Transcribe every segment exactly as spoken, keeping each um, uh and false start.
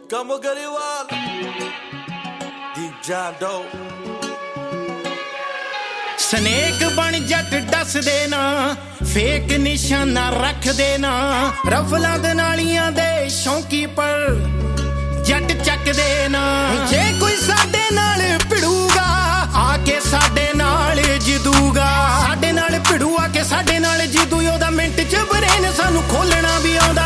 Come on, Gariwal. Deep John Doe. Snake ਬਣ ਜੱਟ ਦੱਸਦੇ ਨਾ, ਫੇਕ ਨਿਸ਼ਾਨਾ ਰੱਖਦੇ ਨਾ, ਰਫਲਾਂ ਦੇ ਨਾਲੀਆਂ ਦੇ ਸ਼ੌਂਕੀ ਪਰ ਜੱਟ ਚੱਕਦੇ ਨਾ। ਜੇ ਕੋਈ ਸਾਡੇ ਨਾਲ ਭਿੜੂਗਾ ਆ ਕੇ ਸਾਡੇ ਨਾਲ ਜਿੱਦੂਗਾ, ਸਾਡੇ ਨਾਲ ਭਿੜੂ ਆ ਕੇ ਸਾਡੇ ਨਾਲ ਜਿੱਦੂ, ਉਹਦਾ ਮਿੰਟ ਚ ਬਰੇਨ ਸਾਨੂੰ ਖੋਲਣਾ ਵੀ ਆਉਂਦਾ।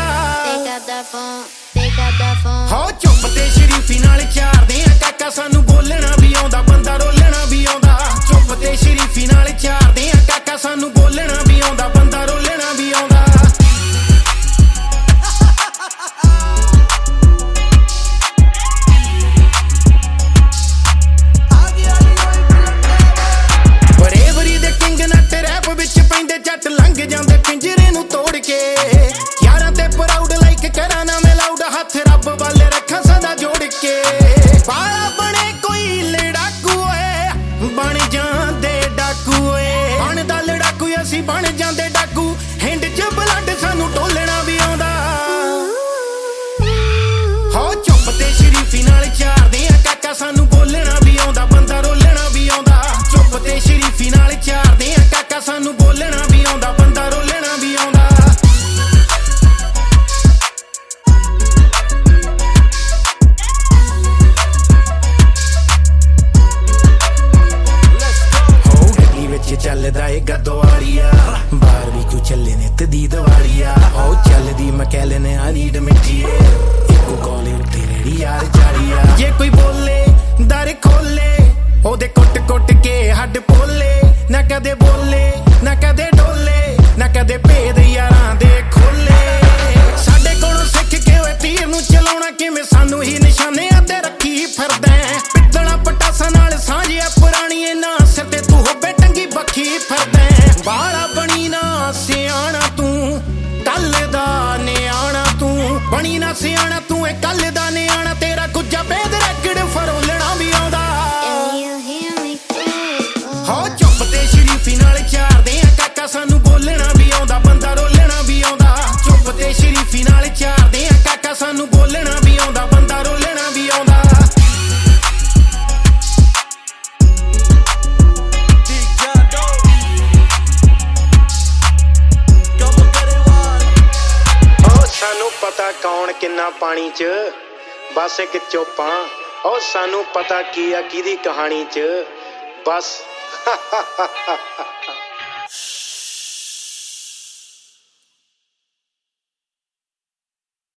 ਹੋ ਚੁੱਪ ਤੇ ਸ਼ਰੀਫੀ ਨਾਲ ਚਾਰਦੇ ਆ ਕਾਕਾ, ਸਾਨੂੰ ਬੋਲਣਾ ਵੀ ਆਉਂਦਾ, ਬੰਦਾ ਰੋਲਣਾ ਵੀ ਆਉਂਦਾ। ਚੁੱਪ ਤੇ ਸ਼ਰੀਫੀ ਨਾਲ ਚਾਰਦੇ ਆ ਕਾਕਾ, ਸਾਨੂੰ ਬੋਲਣਾ ਵੀ ਆਉਂਦਾ, ਬੰਦਾ ਰੋਲਣਾ ਵੀ ਆਉਂਦਾ। ਬਰੇਵਰੀ ਦੇ ਕਿੰਗ ਨੱਟ ਰੈਪ ਵਿੱਚ ਪੈਂਦੇ ਜੱਟ, ਲੰਘ ਜਾਂਦੇ ਪਿੰਜਰੇ ਨੂੰ ਤੋੜ ਕੇ। ਯਾਰਾਂ ਤੇ ਪ੍ਰਾਊਡ ਲਾਈਕ ਕਰਾਂ ਨਾ ਮੈਂ ਲਾਊਡ, ਹੱਥ ਰੱਬ ਵੱਲ ਰੱਖਾਂ ਸਦਾ ਜੋੜ ਕੇ। ਬਾਲਾ ਬਣੇ ਕੋਈ ਲੜਾਕੂ ਓਏ, ਬਣ ਜਾਂਦੇ ਡਾਕੂ ਓਏ, ਬਣਦਾ ਲੜਾਕੂ ਅਸੀਂ ਬਣ ਜਾਂਦੇ ਡਾਕੂ। ਹਿੰਡ ਚ ਬਲੱਡ ਸਾਨੂੰ ਟੋਲਣਾ ਵੀ ਆਉਂਦਾ। ਹੋ ਚੁੱਪ ਤੇ ਸ਼ਰੀਫੀ ਨਾਲ ਚਾਰਦੇ ਆ ਕਾਕਾ, ਸਾਨੂੰ ਬੋਲਣਾ ਵੀ ਆਉਂਦਾ, ਬੰਦਾ ਰੋਲਣਾ ਵੀ ਆਉਂਦਾ। ਚੁੱਪ ਤੇ ਸ਼ਰੀਫੀ ਨਾਲ ਚਾਰਦੇ ਆ ਕਾਕਾ, ਸਾਨੂੰ ਬੋਲਣਾ ਵੀ ਆਉਂਦਾ, ਬੰਦਾ ਰੋਲਣਾ ਵੀ ਆਉਂਦਾ। ਚੱਲਦਾ ਏ ਗੱਦੋਵਾਲੀਆ, ਬਾਹਰ ਵੀ ਕੋ ਚੱਲੇ ਨੇ ਤਦੀ ਦਵਾਲੀਆ। ਉਹ ਚੱਲਦੀ ਮਕੈਲਨ ਆ ਨੀਡ ਮਿੱਠੀਏ, ਇੱਕੋ ਕੋਲੇ ਉੱਤੇ ਰੇੜੀ ਯਾਰ ਚਾਲੀਆ। ਜੇ ਕੋਈ ਬੋਲੇ ਦਰ ਖੋਲੇ, ਉਹਦੇ ਕੁੱਟ ਕੁੱਟ ਕੇ ਹੱਡ ਪੋਲੇ। ਨਾ ਕਦੇ ਬੋਲੇ ਨਾ ਕਦੇ ਡੋਲੇ, ਨਾ ਕਦੇ ਭੇਦ ਯਾਰਾਂ ਦੇ ਖੋਲੇ। ਸਾਡੇ ਕੋਲੋਂ ਸਿੱਖ ਕੇ ਓਏ ਤੀਰ ਨੂੰ ਚਲਾਉਣਾ ਕਿਵੇਂ, ਸਾਨੂੰ ਹੀ ਨਿਸ਼ਾਨਿਆਂ ਤੇ ਰੱਖੀ ਫਿਰਦਾ। ਪਿੱਤਲਾਂ ਪਟਾਸਾਂ ਨਾਲ ਸਾਂਝਿਆ ਪੁਰਾਣੀ, ਇਹਨਾਂ ਸਿਰ ਤੇ ਤੂੰ ਹੋਵੇ ਟੰਗੀ ਬੱਖੀ ਫਿਰਦਾ। ਬਾਲਾ ਬਣੀ ਨਾ ਸਿਆਣਾ ਤੂੰ, ਕੱਲ ਦਾ ਨਿਆਣਾ ਤੂੰ। ਬਣੀ ਨਾ ਸਿਆਣਾ ਤੂੰ, ਇਹ ਕੱਲ ਦਾ ਨਿਆਣਾ। ਤੇਰਾ ਗੁੱਜਾ ਬੇਦ ਰੈਕੜ ਫਰੋਲਣਾ ਵੀ ਆਉਂਦਾ। ਹੋ ਚੁੱਪ ਤੇ ਸ਼ਰੀਫੀ ਨਾਲ ਚਾਰਦੇ ਆ ਕਾਕਾ, ਸਾਨੂੰ ਬੋਲਣਾ ਵੀ ਆਉਂਦਾ, ਬੰਦਾ ਰੋਲਣਾ ਵੀ ਆਉਂਦਾ। ਚੁੱਪ ਤੇ ਸ਼ਰੀਫੀ ਨਾਲ ਚਾਰਦੇ ਆ ਕਾਕਾ, ਸਾਨੂੰ ਬੋਲਣਾ ਵੀ ਆਉਂਦਾ, ਬੰਦਾ ਰੋਲਣਾ ਵੀ ਆਉਂਦਾ। ਸਾਨੂੰ ਪਤਾ ਕੌਣ ਕਿੰਨਾ ਪਾਣੀ ਚ, ਬਸ ਇੱਕ ਚੋਪਾਂ। ਉਹ ਸਾਨੂੰ ਪਤਾ ਕੀ ਆ ਕਿਹਦੀ ਕਹਾਣੀ ਚ, ਬਸ